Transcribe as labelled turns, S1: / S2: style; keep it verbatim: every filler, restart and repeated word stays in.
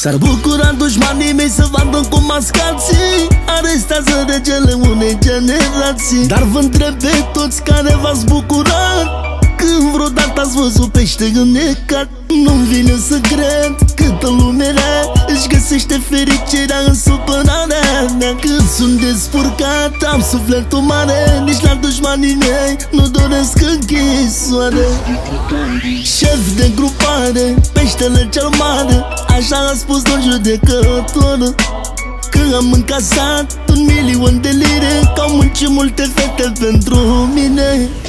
S1: S-ar bucura dușmanii mei să vadă cum mascații arestează regele unei generații. Dar vă întreb pe toți care v-ați bucurat când vreodată ați văzut pește înnecat. Nu-mi vine să cred câtă lume rea își găsește fericirea în supărarea mea. Când sunt despurcat, am sufletul mare, nici la dușmanii mei nu doresc închisoare. Șef de grupare, peștele cel mare, așa a spus un judecător, că am încasat un milion de lire, că au muncit multe fete pentru mine.